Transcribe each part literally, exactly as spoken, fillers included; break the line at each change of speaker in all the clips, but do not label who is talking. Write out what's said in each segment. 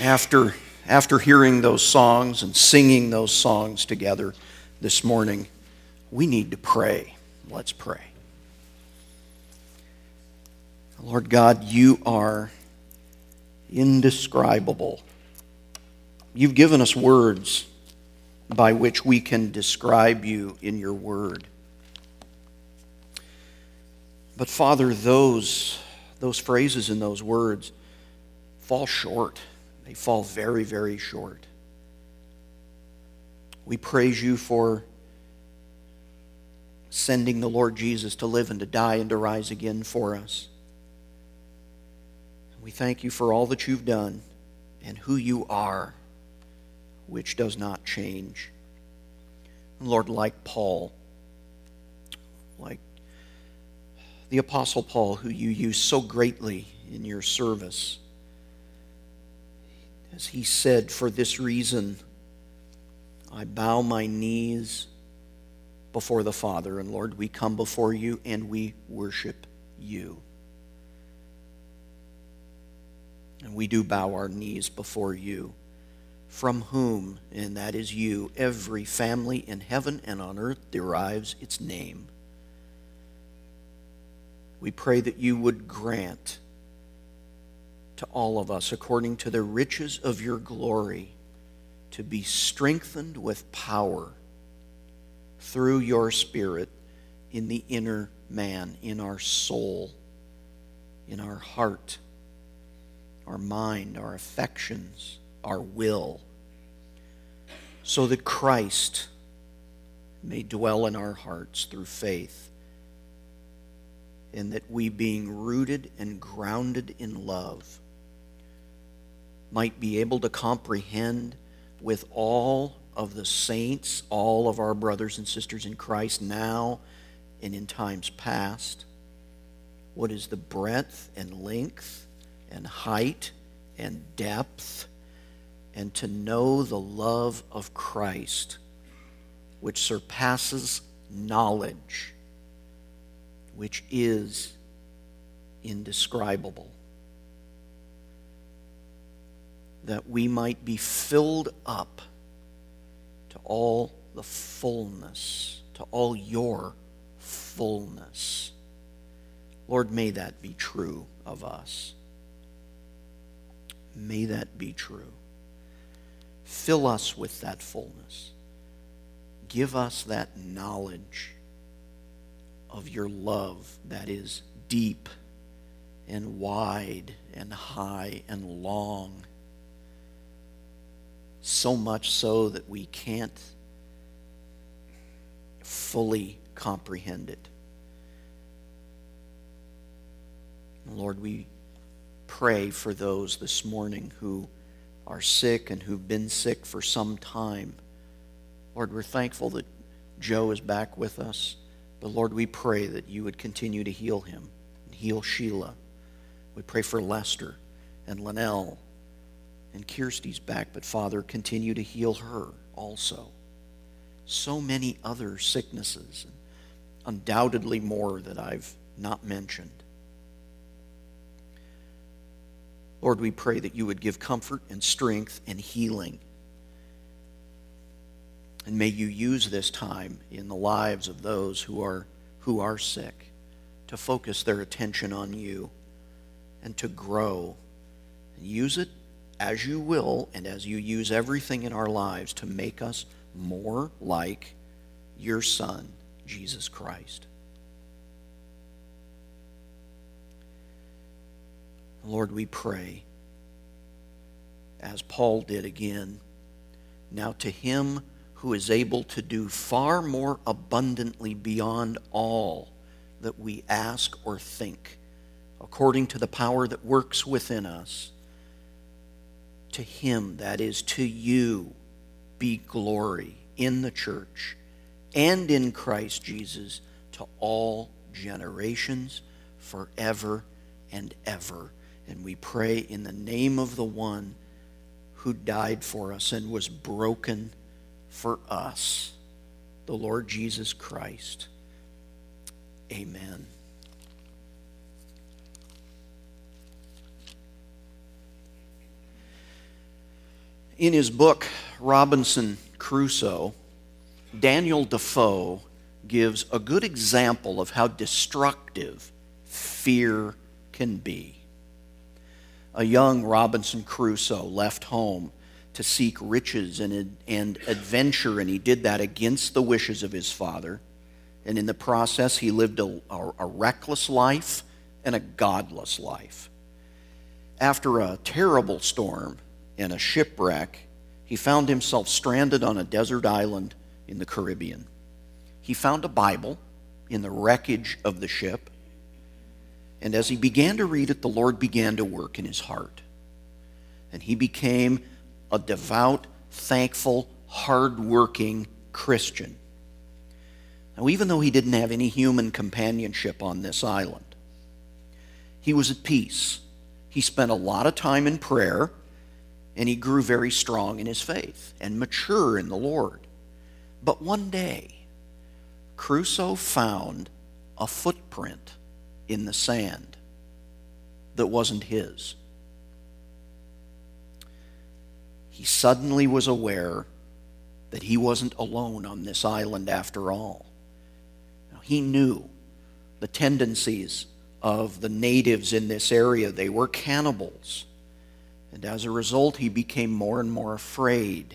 after, after hearing those songs and singing those songs together this morning, we need to pray. Let's pray. Lord God, you are indescribable. You've given us words by which we can describe you in your word. But Father, those, those phrases and those words fall short. They fall very, very short. We praise you for sending the Lord Jesus to live and to die and to rise again for us. We thank you for all that you've done and who you are, which does not change. Lord, like Paul, like the Apostle Paul, who you used so greatly in your service, as he said, for this reason, I bow my knees before the Father. And Lord, we come before you and we worship you. And we do bow our knees before you, from whom, and that is you, every family in heaven and on earth derives its name. We pray that you would grant to all of us, according to the riches of your glory, to be strengthened with power through your Spirit in the inner man, in our soul, in our heart, our mind, our affections, our will, so that Christ may dwell in our hearts through faith, and that we, being rooted and grounded in love, might be able to comprehend with all of the saints, all of our brothers and sisters in Christ now and in times past, what is the breadth and length and height and depth, and to know the love of Christ, which surpasses knowledge, which is indescribable, that we might be filled up to all the fullness, to all your fullness. Lord, may that be true of us. May that be true. Fill us with that fullness. Give us that knowledge of your love that is deep and wide and high and long, so much so that we can't fully comprehend it. Lord, we pray for those this morning who are sick and who've been sick for some time. Lord, we're thankful that Joe is back with us. But Lord, we pray that you would continue to heal him and heal Sheila. We pray for Lester and Linnell, and Kirsty's back, but Father, continue to heal her also. So many other sicknesses, and undoubtedly more that I've not mentioned. Lord, we pray that you would give comfort and strength and healing. And may you use this time in the lives of those who are, who are sick to focus their attention on you and to grow. And use it as you will and as you use everything in our lives to make us more like your Son, Jesus Christ. Lord, we pray, as Paul did again, now to him who is able to do far more abundantly beyond all that we ask or think, according to the power that works within us, to him, that is, to you, be glory in the church and in Christ Jesus to all generations, forever and ever. And we pray in the name of the one who died for us and was broken for us, the Lord Jesus Christ. Amen. In his book, Robinson Crusoe, Daniel Defoe gives a good example of how destructive fear can be. A young Robinson Crusoe left home to seek riches and, and adventure, and he did that against the wishes of his father. And in the process, he lived a, a, a reckless life and a godless life. After a terrible storm and a shipwreck, he found himself stranded on a desert island in the Caribbean. He found a Bible in the wreckage of the ship, and as he began to read it, the Lord began to work in his heart. And he became a devout, thankful, hard-working Christian. Now, even though he didn't have any human companionship on this island, he was at peace. He spent a lot of time in prayer, and he grew very strong in his faith and mature in the Lord. But one day, Crusoe found a footprint in the sand that wasn't his. He suddenly was aware that he wasn't alone on this island after all. Now, he knew the tendencies of the natives in this area. They were cannibals. And as a result, he became more and more afraid.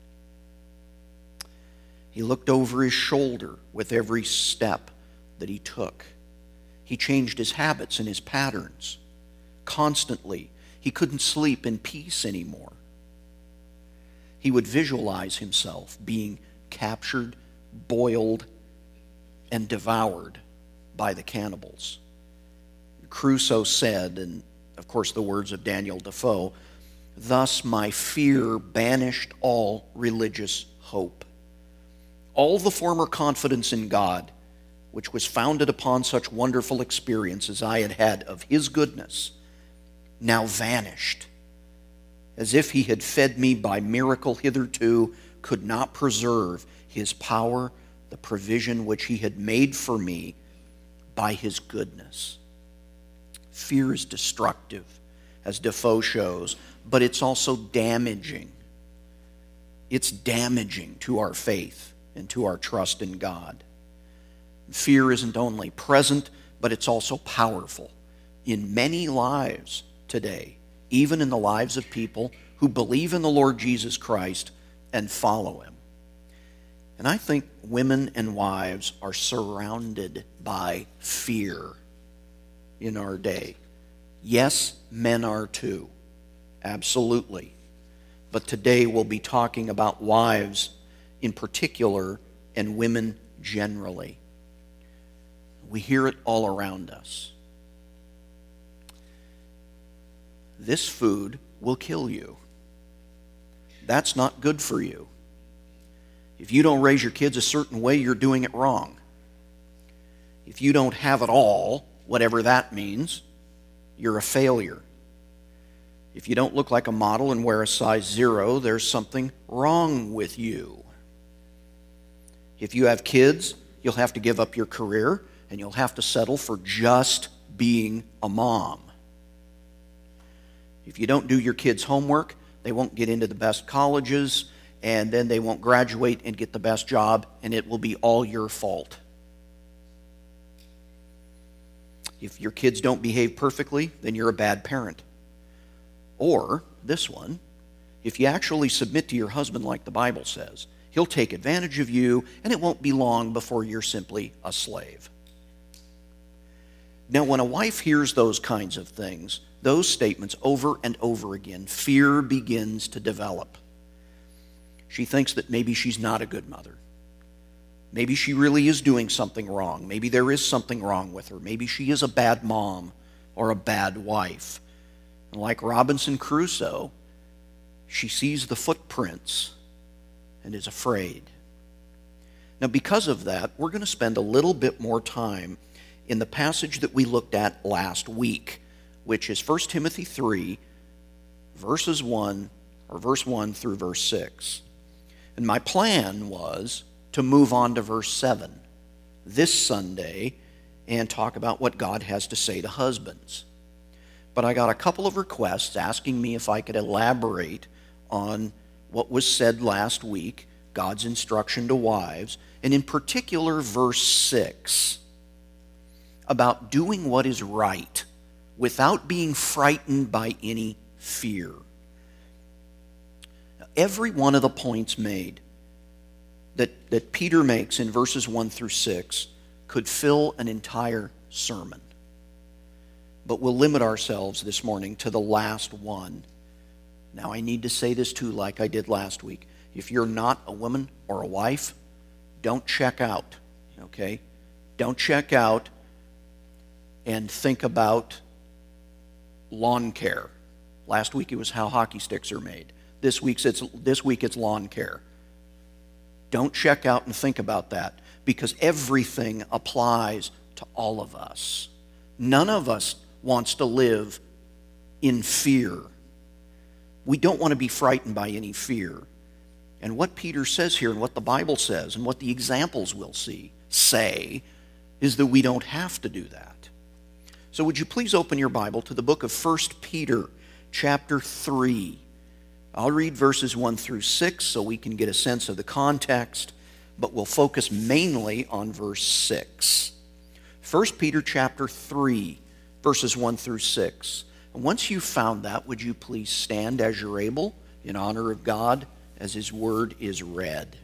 He looked over his shoulder with every step that he took. He changed his habits and his patterns constantly. He couldn't sleep in peace anymore. He would visualize himself being captured, boiled, and devoured by the cannibals. Crusoe said, and of course the words of Daniel Defoe, "Thus my fear banished all religious hope. All the former confidence in God, which was founded upon such wonderful experiences I had had of His goodness, now vanished, as if He had fed me by miracle hitherto, could not preserve His power, the provision which He had made for me by His goodness." Fear is destructive, as Defoe shows, but it's also damaging. It's damaging to our faith and to our trust in God. Fear isn't only present, but it's also powerful in many lives today, even in the lives of people who believe in the Lord Jesus Christ and follow Him. And I think women and wives are surrounded by fear in our day. Yes, men are too, absolutely. But today we'll be talking about wives in particular and women generally. We hear it all around us. This food will kill you. That's not good for you. If you don't raise your kids a certain way, you're doing it wrong. If you don't have it all, whatever that means, you're a failure. If you don't look like a model and wear a size zero, there's something wrong with you. If you have kids, you'll have to give up your career and you'll have to settle for just being a mom. If you don't do your kids' homework, they won't get into the best colleges, and then they won't graduate and get the best job, and it will be all your fault. If your kids don't behave perfectly, then you're a bad parent. Or, this one, if you actually submit to your husband like the Bible says, he'll take advantage of you, and it won't be long before you're simply a slave. Now, when a wife hears those kinds of things, those statements over and over again, fear begins to develop. She thinks that maybe she's not a good mother. Maybe she really is doing something wrong. Maybe there is something wrong with her. Maybe she is a bad mom or a bad wife. And like Robinson Crusoe, she sees the footprints and is afraid. Now, because of that, we're going to spend a little bit more time in the passage that we looked at last week, which is First Timothy three, verses one, or verse one through verse six. And my plan was to move on to verse seven this Sunday and talk about what God has to say to husbands. But I got a couple of requests asking me if I could elaborate on what was said last week, God's instruction to wives, and in particular verse six, about doing what is right without being frightened by any fear. Every one of the points made that, that Peter makes in verses one through six could fill an entire sermon. But we'll limit ourselves this morning to the last one. Now, I need to say this too, like I did last week. If you're not a woman or a wife, don't check out, okay? Don't check out and think about lawn care. Last week it was how hockey sticks are made. This week's it's this week it's lawn care. Don't check out and think about that, because everything applies to all of us. None of us wants to live in fear. We don't want to be frightened by any fear. And what Peter says here, and what the Bible says, and what the examples we'll see say, is that we don't have to do that. So would you please open your Bible to the book of First Peter, chapter three. I'll read verses one through six so we can get a sense of the context, but we'll focus mainly on verse six. First Peter chapter three, verses one through six. And once you've found that, would you please stand as you're able in honor of God as His word is read.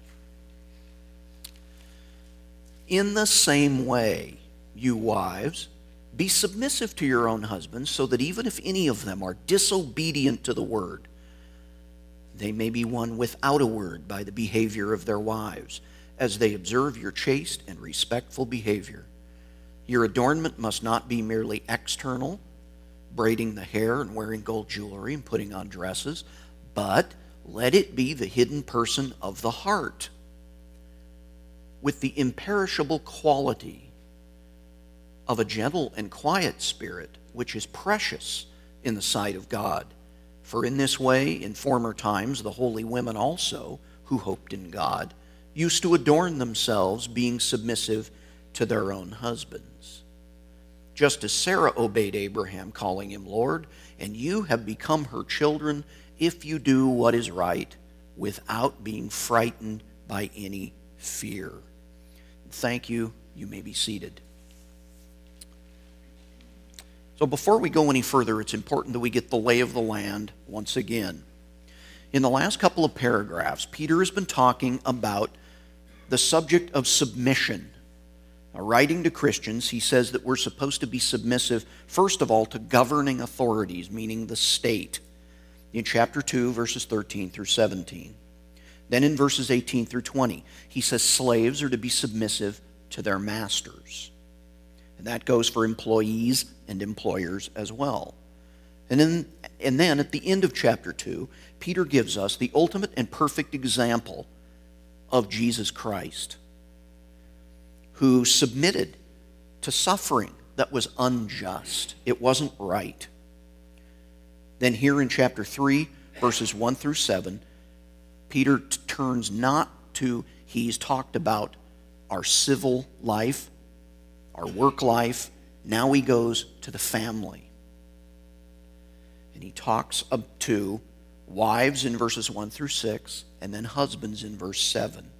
In the same way, you wives, be submissive to your own husbands, so that even if any of them are disobedient to the word, they may be won without a word by the behavior of their wives, as they observe your chaste and respectful behavior. Your adornment must not be merely external, braiding the hair and wearing gold jewelry and putting on dresses, but let it be the hidden person of the heart, with the imperishable quality of a gentle and quiet spirit, which is precious in the sight of God. For in this way, in former times, the holy women also, who hoped in God, used to adorn themselves, being submissive to their own husbands. Just as Sarah obeyed Abraham, calling him Lord, and you have become her children if you do what is right, without being frightened by any fear. Thank you. You may be seated. So before we go any further, it's important that we get the lay of the land once again. In the last couple of paragraphs, Peter has been talking about the subject of submission. Now, writing to Christians, he says that we're supposed to be submissive, first of all, to governing authorities, meaning the state, in chapter two, verses thirteen through seventeen. Then in verses eighteen through twenty, he says slaves are to be submissive to their masters. And that goes for employees and employers as well. And then, and then at the end of chapter two, Peter gives us the ultimate and perfect example of Jesus Christ, who submitted to suffering that was unjust. It wasn't right. Then here in chapter three, verses one through seven, Peter t- turns not to, he's talked about our civil life, our work life. Now he goes to the family. And he talks up to wives in verses one through six, and then husbands in verse seven.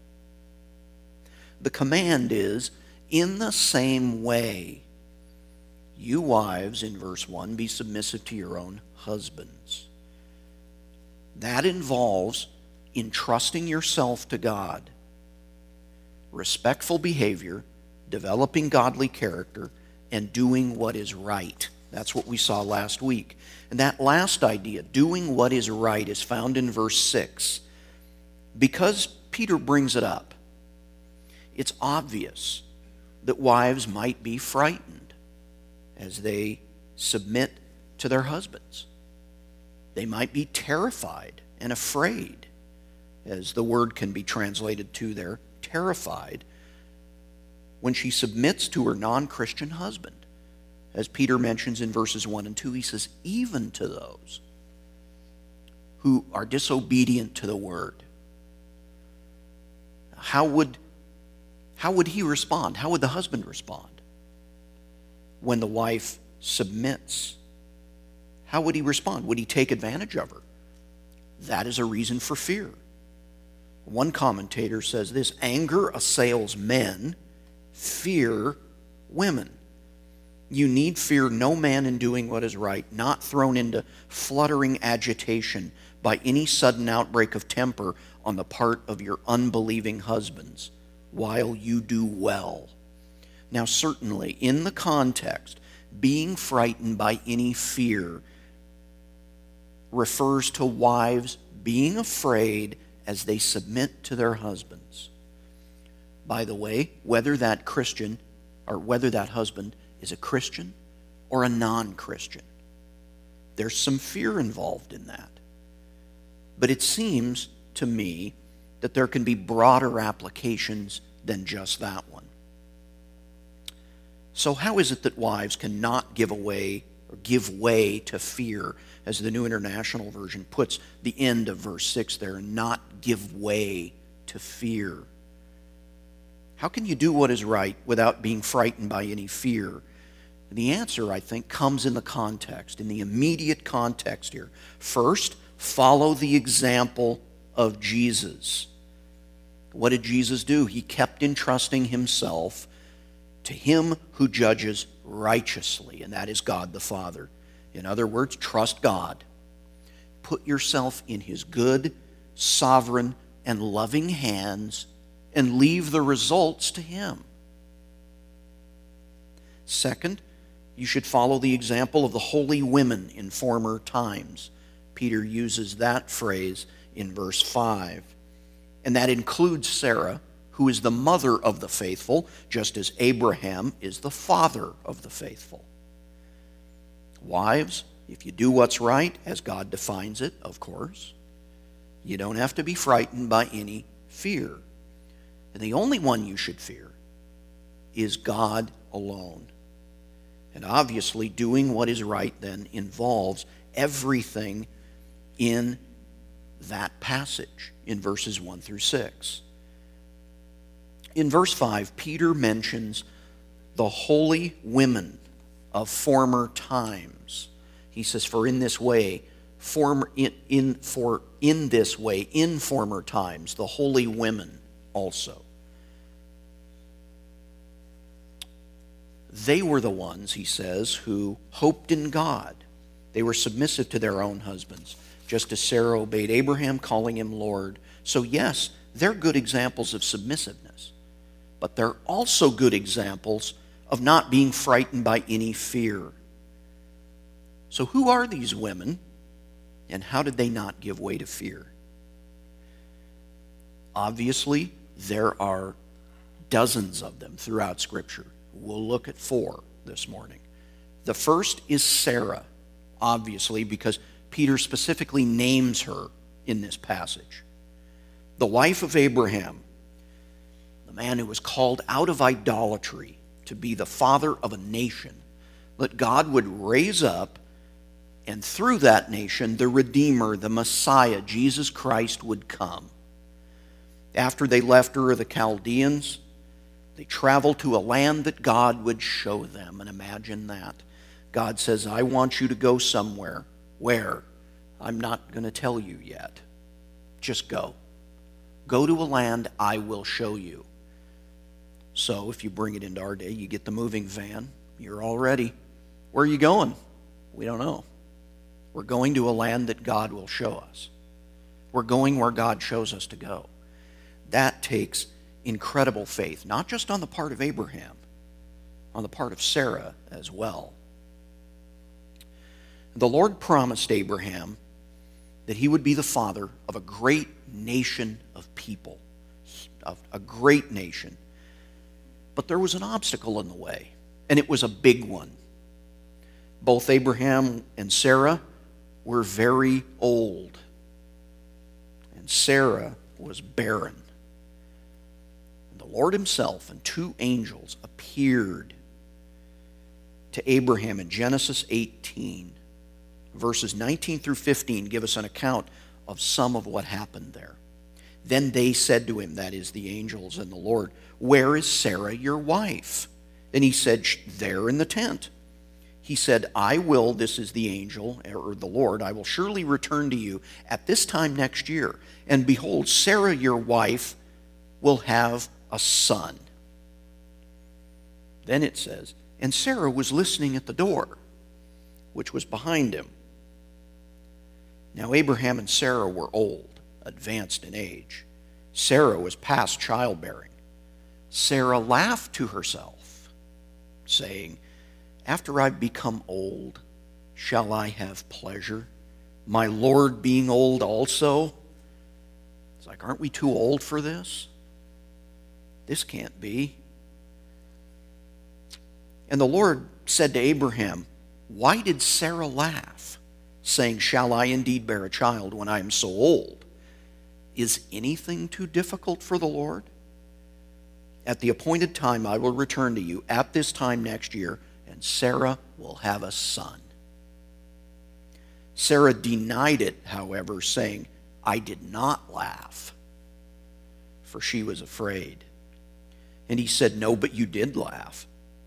The command is, in the same way, you wives, in verse one, be submissive to your own husbands. That involves entrusting yourself to God, respectful behavior, developing godly character, and doing what is right. That's what we saw last week. And that last idea, doing what is right, is found in verse six. Because Peter brings it up, it's obvious that wives might be frightened as they submit to their husbands. They might be terrified and afraid, as the word can be translated to there, terrified, when she submits to her non-Christian husband. As Peter mentions in verses one and two, he says, even to those who are disobedient to the word. How would, how would he respond? How would the husband respond when the wife submits? How would he respond? Would he take advantage of her? that is a reason for fear. One commentator says this: anger assails men, fear women. You need fear no man in doing what is right, not thrown into fluttering agitation by any sudden outbreak of temper on the part of your unbelieving husbands, while you do well. Now certainly, in the context, being frightened by any fear refers to wives being afraid as they submit to their husbands. By the way, whether that Christian or whether that husband is a Christian or a non-Christian, there's some fear involved in that. But it seems to me that there can be broader applications than just that one. So how is it that wives cannot give away or give way to fear, as the New International Version puts the end of verse six there, not give way to fear? How can you do what is right without being frightened by any fear? And the answer, I think, comes in the context, in the immediate context here. First, follow the example of Jesus. What did Jesus do? He kept entrusting himself to him who judges righteously, and that is God the Father. In other words, trust God. Put yourself in his good, sovereign, and loving hands, and leave the results to him. Second, you should follow the example of the holy women in former times. Peter uses that phrase in verse five. And that includes Sarah, who is the mother of the faithful, just as Abraham is the father of the faithful. Wives, if you do what's right, as God defines it, of course, you don't have to be frightened by any fear. And the only one you should fear is God alone. And obviously, doing what is right then involves everything in that passage in verses one through six. In verse five, Peter mentions the holy women of former times. He says, for in this way, former, in, in, for in this way, in former times, the holy women also. They were the ones, he says, who hoped in God. They were submissive to their own husbands, just as Sarah obeyed Abraham, calling him Lord. So yes, they're good examples of submissiveness, but they're also good examples of not being frightened by any fear. So who are these women, and how did they not give way to fear? Obviously, there are dozens of them throughout Scripture. We'll look at four this morning. The first is Sarah, obviously, because Peter specifically names her in this passage. The wife of Abraham, the man who was called out of idolatry to be the father of a nation, that God would raise up, and through that nation, the Redeemer, the Messiah, Jesus Christ, would come. After they left Ur of the Chaldeans, they traveled to a land that God would show them. And imagine that. God says, I want you to go somewhere. Where? I'm not going to tell you yet. Just go. Go to a land I will show you. So if you bring it into our day, you get the moving van. You're all ready. Where are you going? We don't know. We're going to a land that God will show us. We're going where God shows us to go. That takes incredible faith, not just on the part of Abraham, on the part of Sarah as well. The Lord promised Abraham that he would be the father of a great nation of people, of a great nation. But there was an obstacle in the way, and it was a big one. Both Abraham and Sarah were very old, and Sarah was barren. The Lord himself and two angels appeared to Abraham in Genesis eighteen. Verses nineteen through fifteen give us an account of some of what happened there. Then they said to him, that is, the angels and the Lord, where is Sarah your wife? And he said, there in the tent. he said, I will, this is the angel, or the Lord, I will surely return to you at this time next year. And behold, Sarah, your wife, will have a son. Then it says, and Sarah was listening at the door, which was behind him. Now Abraham and Sarah were old, advanced in age. Sarah was past childbearing. Sarah laughed to herself, saying, after I've become old, shall I have pleasure? My Lord being old also? It's like, aren't we too old for this? This can't be. And the Lord said to Abraham, why did Sarah laugh, saying, shall I indeed bear a child when I am so old? Is anything too difficult for the Lord? At the appointed time I will return to you at this time next year, and Sarah will have a son. Sarah denied it, however, saying, I did not laugh, for she was afraid. And he said, no, but you did laugh.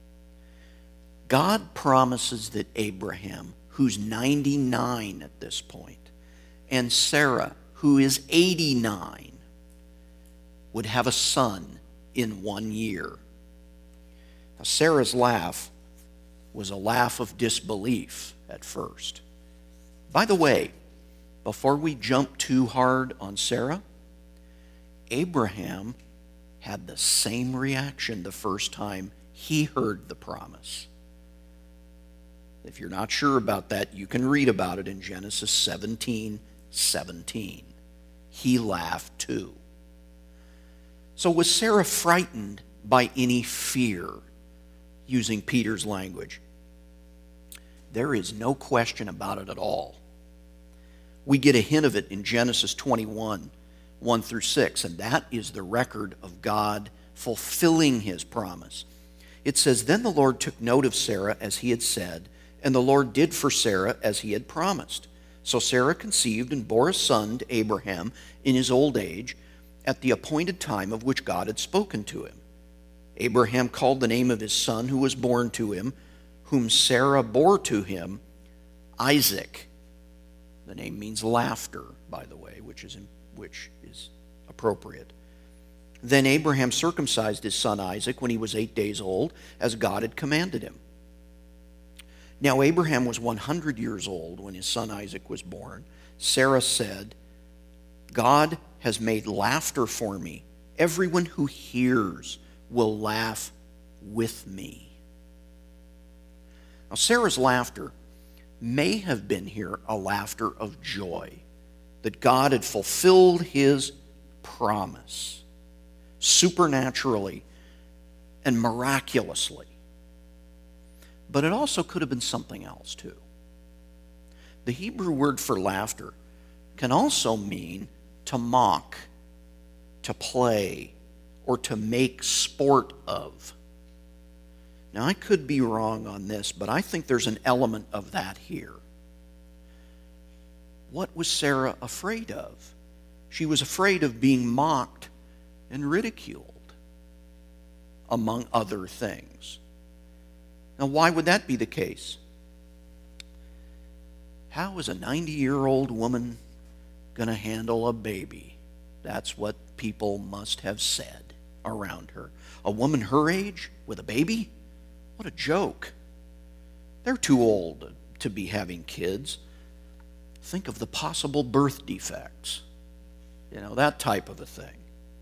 God promises that Abraham, who's ninety-nine at this point, and Sarah, who is eighty-nine, would have a son in one year. Now, Sarah's laugh was a laugh of disbelief at first. By the way, before we jump too hard on Sarah, Abraham had the same reaction the first time he heard the promise. If you're not sure about that, you can read about it in Genesis seventeen seventeen. He laughed too. So was Sarah frightened by any fear, using Peter's language? There is no question about it at all. We get a hint of it in Genesis twenty-one, one through six, and that is the record of God fulfilling his promise. It says, then the Lord took note of Sarah as he had said, and the Lord did for Sarah as he had promised. So Sarah conceived and bore a son to Abraham in his old age, at the appointed time of which God had spoken to him. Abraham called the name of his son who was born to him, whom Sarah bore to him, Isaac. The name means laughter, by the way, which is, which is appropriate. Then Abraham circumcised his son Isaac when he was eight days old, as God had commanded him. Now Abraham was one hundred years old when his son Isaac was born. Sarah said, God has made laughter for me. Everyone who hears will laugh with me. Now Sarah's laughter may have been here a laughter of joy that God had fulfilled his promise supernaturally and miraculously. But it also could have been something else too. The Hebrew word for laughter can also mean to mock, to play, or to make sport of. Now, I could be wrong on this, but I think there's an element of that here. What was Sarah afraid of? She was afraid of being mocked and ridiculed, among other things. Now, why would that be the case? How is a ninety-year-old woman going to handle a baby? That's what people must have said around her. A woman her age with a baby? What a joke. They're too old to be having kids. Think of the possible birth defects. You know, that type of a thing.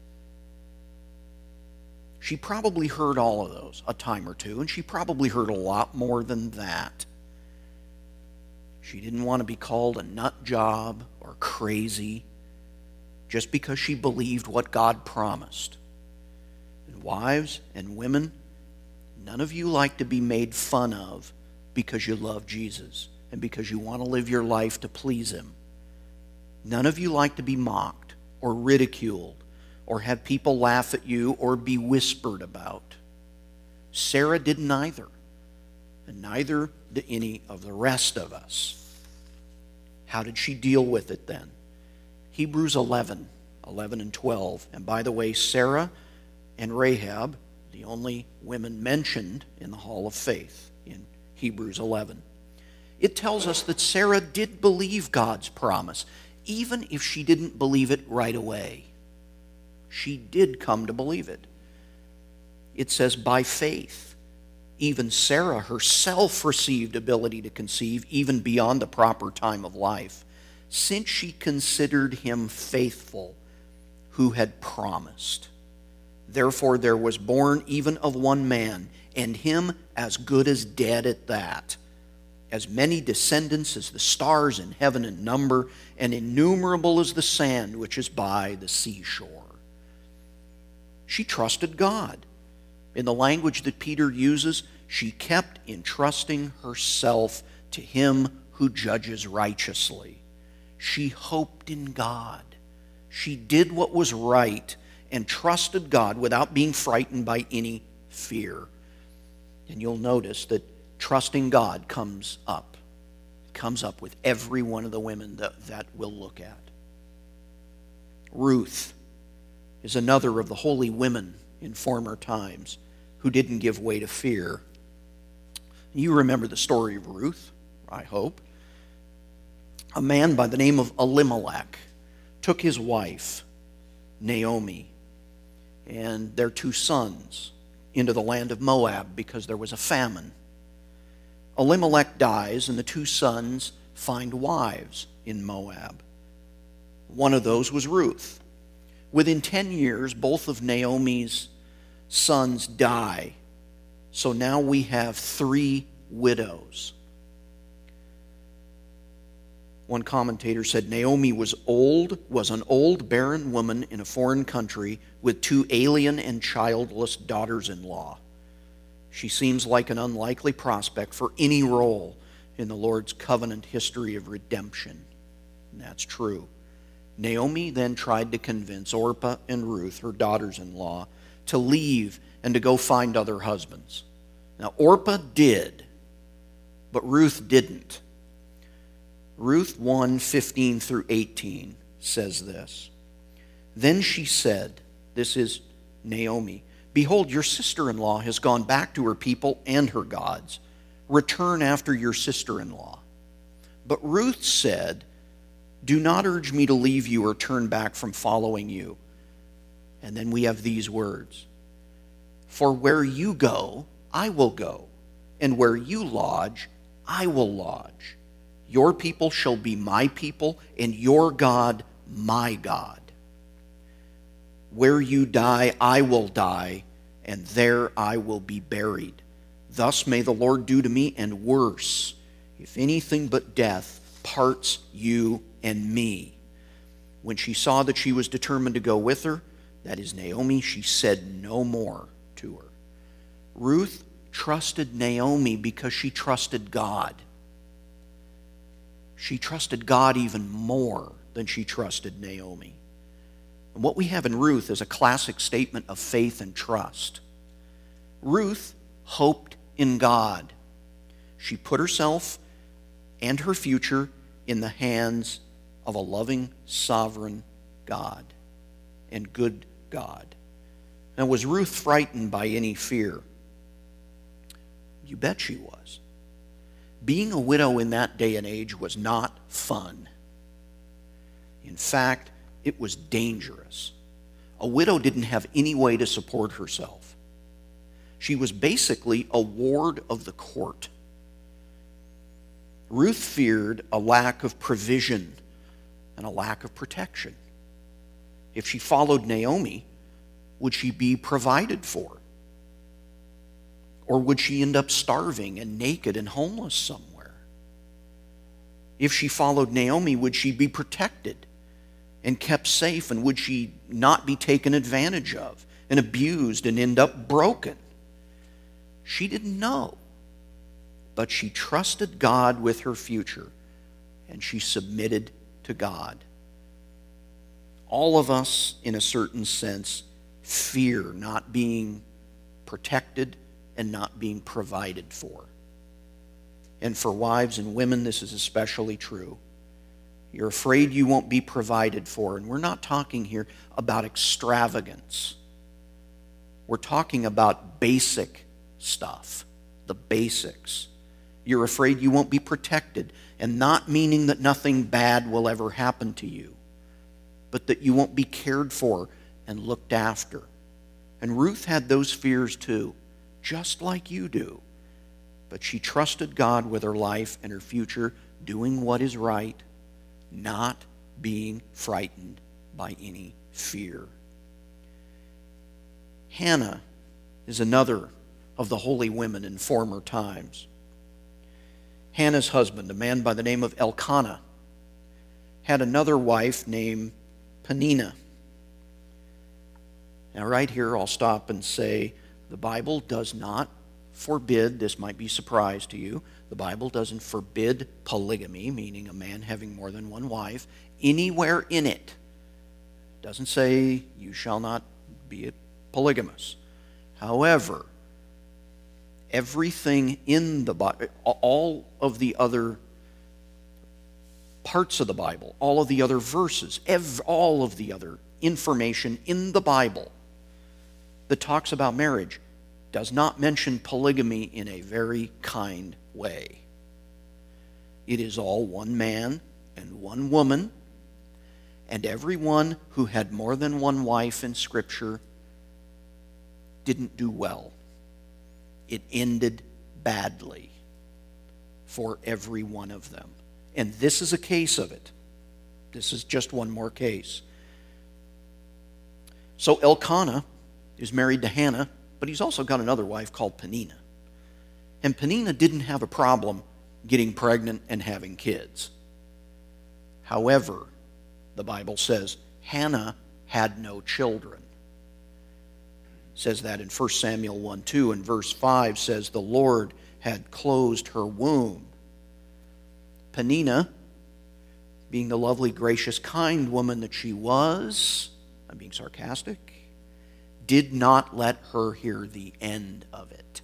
She probably heard all of those a time or two, and she probably heard a lot more than that. She didn't want to be called a nut job or crazy just because she believed what God promised. And wives and women, none of you like to be made fun of because you love Jesus and because you want to live your life to please him. None of you like to be mocked or ridiculed or have people laugh at you or be whispered about. Sarah didn't either, and neither did any of the rest of us. How did she deal with it then? Hebrews eleven, eleven and twelve. And by the way, Sarah and Rahab, the only women mentioned in the Hall of Faith in Hebrews eleven. It tells us that Sarah did believe God's promise, even if she didn't believe it right away. She did come to believe it. It says, by faith, even Sarah herself received ability to conceive even beyond the proper time of life, since she considered him faithful who had promised. Therefore there was born even of one man, and him as good as dead at that, as many descendants as the stars in heaven in number, and innumerable as the sand which is by the seashore. She trusted God. In the language that Peter uses, she kept entrusting herself to him who judges righteously. She hoped in God. She did what was right and trusted God without being frightened by any fear. And you'll notice that trusting God comes up. It comes up with every one of the women that, that we'll look at. Ruth is another of the holy women in former times who didn't give way to fear. You remember the story of Ruth, I hope. A man by the name of Elimelech took his wife, Naomi, and their two sons into the land of Moab because there was a famine. Elimelech dies, and the two sons find wives in Moab. One of those was Ruth. Within ten years, both of Naomi's sons die. So now we have three widows. One commentator said Naomi was old, was an old barren woman in a foreign country with two alien and childless daughters-in-law. She seems like an unlikely prospect for any role in the Lord's covenant history of redemption. And that's true. Naomi then tried to convince Orpah and Ruth, her daughters-in-law, to leave and to go find other husbands. Now, Orpah did, but Ruth didn't. Ruth one, fifteen through eighteen says this. Then she said, this is Naomi, behold, your sister-in-law has gone back to her people and her gods. Return after your sister-in-law. But Ruth said, do not urge me to leave you or turn back from following you. And then we have these words. For where you go, I will go, and where you lodge, I will lodge. Your people shall be my people, and your God my God. Where you die, I will die, and there I will be buried. Thus may the Lord do to me, and worse, if anything but death parts you and me. When she saw that she was determined to go with her, that is Naomi, she said no more to her. Ruth trusted Naomi because she trusted God. She trusted God even more than she trusted Naomi. And what we have in Ruth is a classic statement of faith and trust. Ruth hoped in God. She put herself and her future in the hands of a loving, sovereign God and good God. Now, was Ruth frightened by any fear? You bet she was. Being a widow in that day and age was not fun. In fact, it was dangerous. A widow didn't have any way to support herself. She was basically a ward of the court. Ruth feared a lack of provision and a lack of protection. If she followed Naomi, would she be provided for? Or would she end up starving and naked and homeless somewhere? If she followed Naomi, would she be protected and kept safe? And would she not be taken advantage of and abused and end up broken? She didn't know. But she trusted God with her future, and she submitted to God. All of us, in a certain sense, fear not being protected and not being provided for. And for wives and women, this is especially true. You're afraid you won't be provided for. And we're not talking here about extravagance. We're talking about basic stuff, the basics. You're afraid you won't be protected, and not meaning that nothing bad will ever happen to you, but that you won't be cared for and looked after. And Ruth had those fears too, just like you do. But she trusted God with her life and her future, doing what is right, not being frightened by any fear. Hannah is another of the holy women in former times. Hannah's husband, a man by the name of Elkanah, had another wife named Peninnah. Now right here I'll stop and say the Bible does not forbid, this might be a surprise to you, the Bible doesn't forbid polygamy, meaning a man having more than one wife, anywhere in it. It doesn't say you shall not be a polygamous. However, everything in the Bible, all of the other parts of the Bible, all of the other verses, ev- all of the other information in the Bible that talks about marriage does not mention polygamy in a very kind way. It is all one man and one woman, and everyone who had more than one wife in Scripture didn't do well. It ended badly for every one of them. And this is a case of it. This is just one more case. So Elkanah is married to Hannah, but he's also got another wife called Peninnah. And Peninnah didn't have a problem getting pregnant and having kids. However, the Bible says Hannah had no children. It says that in First Samuel one two, and verse five says the Lord had closed her womb. Peninnah, being the lovely, gracious, kind woman that she was, I'm being sarcastic, did not let her hear the end of it.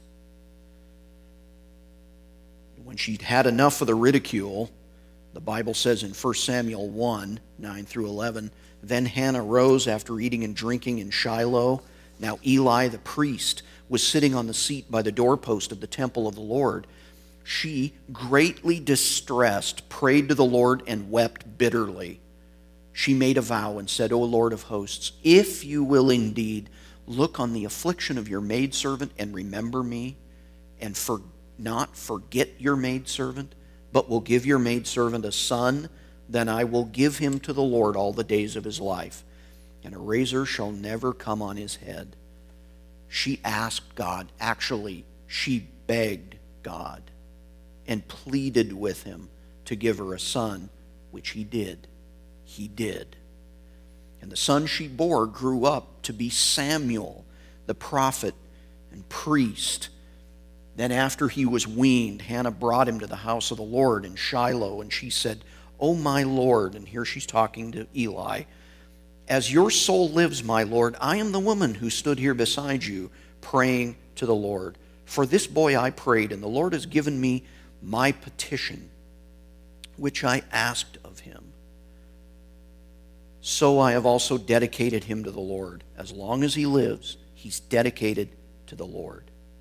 When she'd had enough of the ridicule, the Bible says in First Samuel one, nine through eleven, then Hannah rose after eating and drinking in Shiloh. Now Eli the priest was sitting on the seat by the doorpost of the temple of the Lord. She, greatly distressed, prayed to the Lord and wept bitterly. She made a vow and said, O Lord of hosts, if you will indeed look on the affliction of your maidservant and remember me, and for not forget your maidservant, but will give your maidservant a son, then I will give him to the Lord all the days of his life, and a razor shall never come on his head. She asked God, actually, she begged God and pleaded with him to give her a son, which he did. He did. And the son she bore grew up to be Samuel, the prophet and priest. Then after he was weaned, Hannah brought him to the house of the Lord in Shiloh, and she said, O my Lord, and here she's talking to Eli, as your soul lives, my Lord, I am the woman who stood here beside you praying to the Lord. For this boy I prayed, and the Lord has given me my petition, which I asked of him. So I have also dedicated him to the Lord. As long as he lives, he's dedicated to the Lord.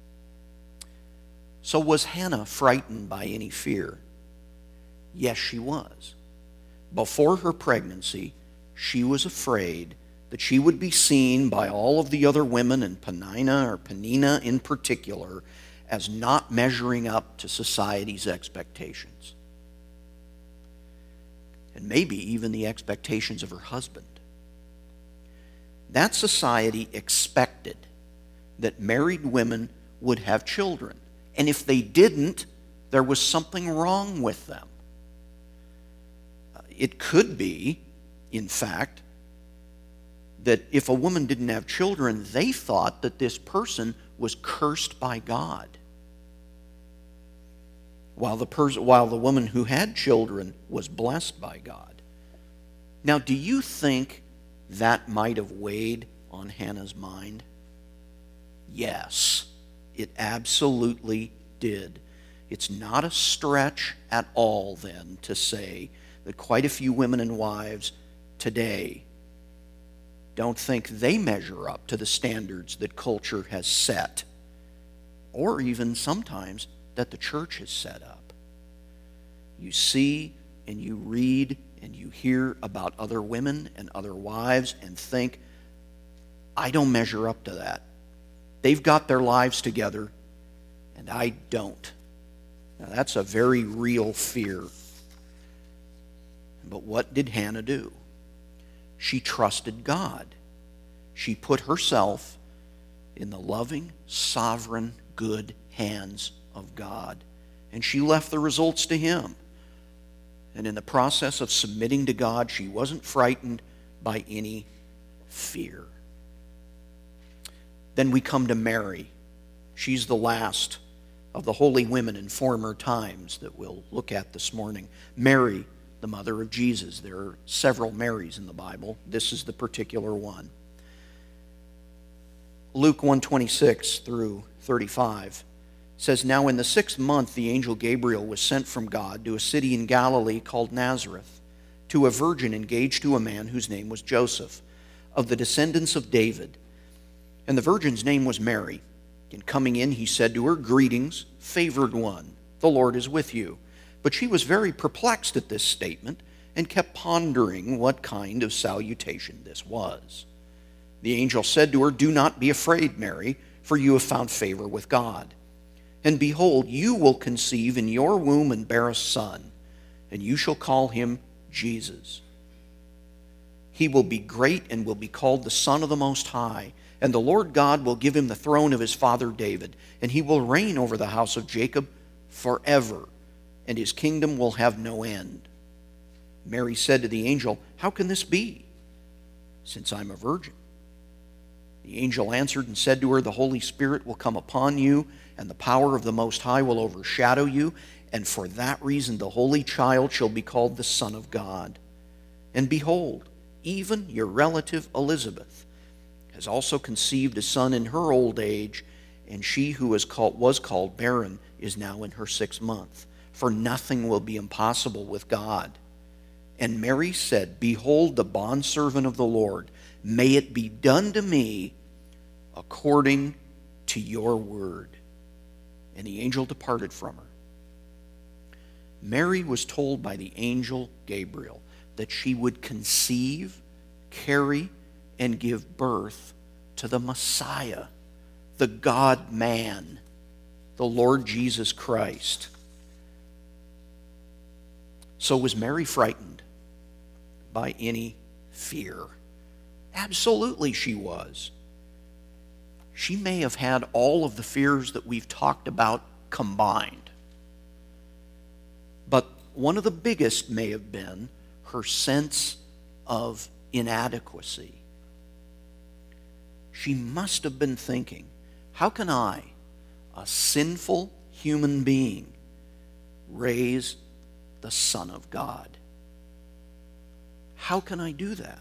So was Hannah frightened by any fear? Yes, she was. Before her pregnancy, she was afraid that she would be seen by all of the other women, and Peninnah or Peninnah in particular, as not measuring up to society's expectations. And maybe even the expectations of her husband. That society expected that married women would have children. And if they didn't, there was something wrong with them. It could be, in fact, that if a woman didn't have children, they thought that this person was cursed by God. While the, pers- while the woman who had children was blessed by God. Now, do you think that might have weighed on Hannah's mind? Yes, it absolutely did. It's not a stretch at all, then, to say that quite a few women and wives today don't think they measure up to the standards that culture has set, or even sometimes that the church has set up. You see and you read and you hear about other women and other wives and think, I don't measure up to that. They've got their lives together, and I don't. Now, that's a very real fear. But what did Hannah do? She trusted God. She put herself in the loving, sovereign, good hands of God. And she left the results to Him. And in the process of submitting to God, she wasn't frightened by any fear. Then we come to Mary. She's the last of the holy women in former times that we'll look at this morning. Mary, the mother of Jesus. There are several Marys in the Bible. This is the particular one. Luke one twenty-six through thirty-five says, Now in the sixth month the angel Gabriel was sent from God to a city in Galilee called Nazareth, to a virgin engaged to a man whose name was Joseph, of the descendants of David. And the virgin's name was Mary. And coming in, he said to her, Greetings, favored one, the Lord is with you. But she was very perplexed at this statement and kept pondering what kind of salutation this was. The angel said to her, Do not be afraid, Mary, for you have found favor with God. And behold, you will conceive in your womb and bear a son, and you shall call him Jesus. He will be great and will be called the Son of the Most High. And the Lord God will give him the throne of his father David, and he will reign over the house of Jacob forever, and his kingdom will have no end. Mary said to the angel, How can this be, since I'm a virgin? The angel answered and said to her, The Holy Spirit will come upon you, and the power of the Most High will overshadow you, and for that reason the Holy Child shall be called the Son of God. And behold, even your relative Elizabeth has also conceived a son in her old age, and she who was called, was called barren is now in her sixth month. For nothing will be impossible with God. And Mary said, Behold the bondservant of the Lord, may it be done to me according to your word. And the angel departed from her. Mary was told by the angel Gabriel that she would conceive, carry, and give birth to the Messiah, the God-man, the Lord Jesus Christ. So was Mary frightened by any fear? Absolutely she was. She may have had all of the fears that we've talked about combined. But one of the biggest may have been her sense of inadequacy. She must have been thinking, how can I, a sinful human being, raise the Son of God? How can I do that?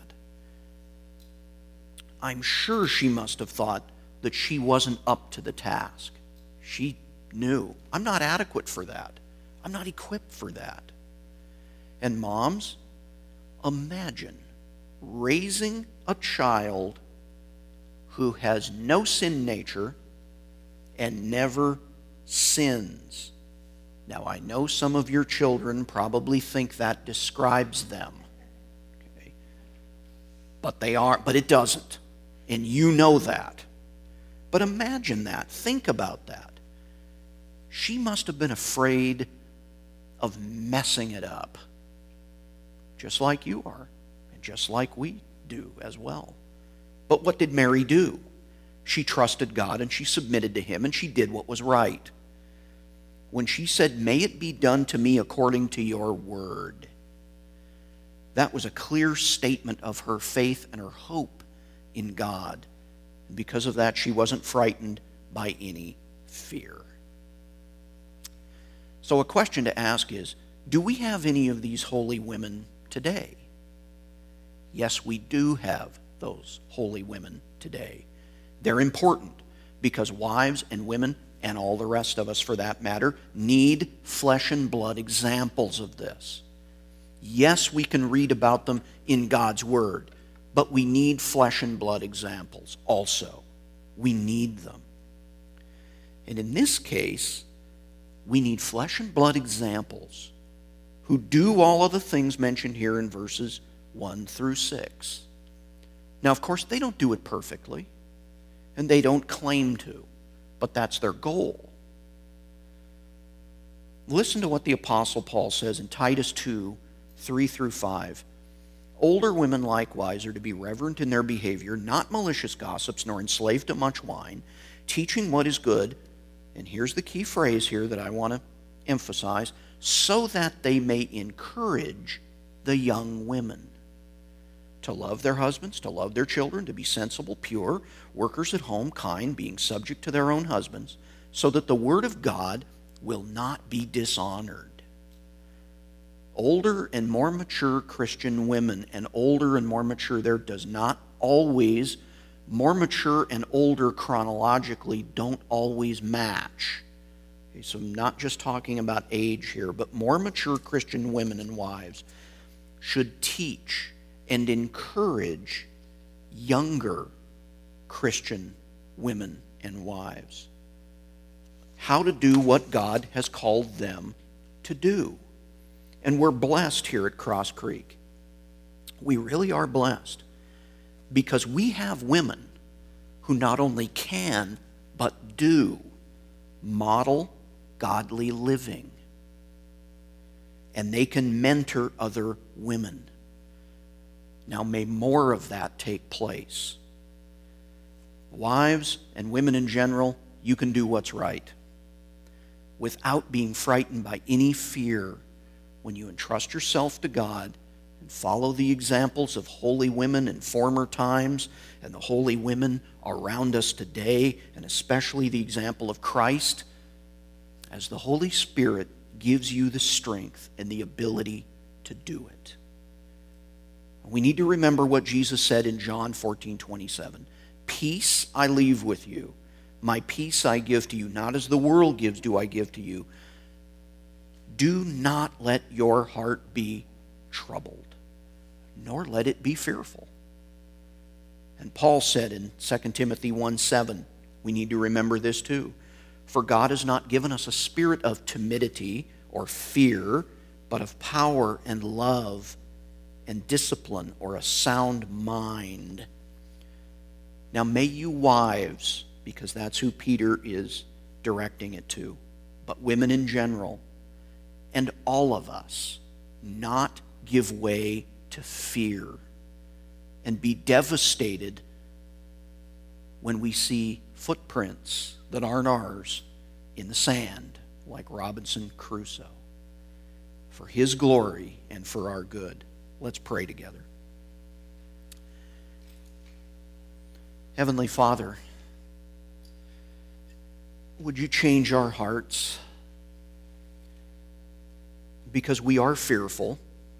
I'm sure she must have thought that she wasn't up to the task. She knew, I'm not adequate for that. I'm not equipped for that. And moms, imagine raising a child who has no sin nature and never sins. Now, I know some of your children probably think that describes them. Okay? But they are, but it doesn't. And you know that. But imagine that. Think about that. She must have been afraid of messing it up. Just like you are. And just like we do as well. But what did Mary do? She trusted God and she submitted to Him and she did what was right. When she said, May it be done to me according to your word, that was a clear statement of her faith and her hope in God. And because of that, she wasn't frightened by any fear. So a question to ask is, do we have any of these holy women today? Yes, we do have those holy women today. They're important because wives and women, and all the rest of us for that matter, need flesh and blood examples of this. Yes, we can read about them in God's Word, but we need flesh and blood examples also. We need them. And in this case, we need flesh and blood examples who do all of the things mentioned here in verses one through six. Now, of course, they don't do it perfectly, and they don't claim to, but that's their goal. Listen to what the Apostle Paul says in Titus two, three through five. Older women likewise are to be reverent in their behavior, not malicious gossips, nor enslaved to much wine, teaching what is good, and here's the key phrase here that I want to emphasize, so that they may encourage the young women to love their husbands, to love their children, to be sensible, pure, workers at home, kind, being subject to their own husbands, so that the word of God will not be dishonored. Older and more mature Christian women, and older and more mature there does not always, more mature and older chronologically don't always match. Okay, so I'm not just talking about age here, but more mature Christian women and wives should teach and encourage younger Christian women and wives how to do what God has called them to do. And we're blessed here at Cross Creek. We really are blessed because we have women who not only can, but do model godly living. And they can mentor other women. Now may more of that take place. Wives and women in general, you can do what's right without being frightened by any fear when you entrust yourself to God and follow the examples of holy women in former times and the holy women around us today, and especially the example of Christ, as the Holy Spirit gives you the strength and the ability to do it. We need to remember what Jesus said in John fourteen twenty-seven. Peace I leave with you. My peace I give to you. Not as the world gives do I give to you. Do not let your heart be troubled, nor let it be fearful. And Paul said in Second Timothy one seven, we need to remember this too. For God has not given us a spirit of timidity or fear, but of power and love and discipline, or a sound mind. Now may you wives, because that's who Peter is directing it to, but women in general, and all of us, not give way to fear and be devastated when we see footprints that aren't ours in the sand, like Robinson Crusoe, for His glory and for our good. Let's pray together. Heavenly Father, would you change our hearts? Because we are fearful.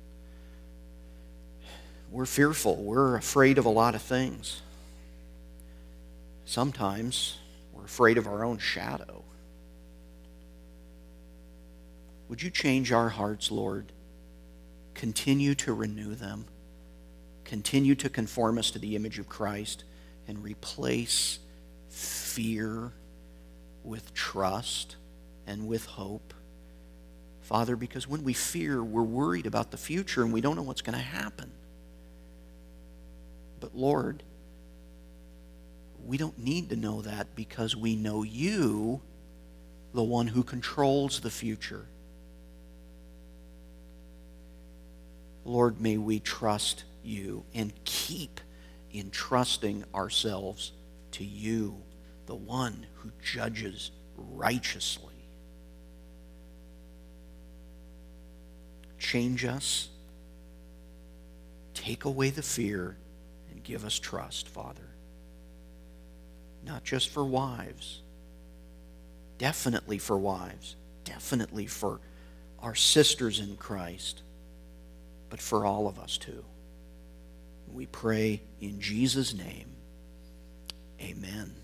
We're fearful. We're afraid of a lot of things. Sometimes we're afraid of our own shadow. Would you change our hearts, Lord? Continue to renew them. Continue to conform us to the image of Christ and replace fear with trust and with hope. Father, because when we fear, we're worried about the future and we don't know what's going to happen. But Lord, we don't need to know that because we know You, the one who controls the future. Lord, may we trust You and keep entrusting ourselves to You, the one who judges righteously. Change us, take away the fear, and give us trust, Father. Not just for wives, definitely for wives, definitely for our sisters in Christ, but for all of us too. We pray in Jesus' name, amen.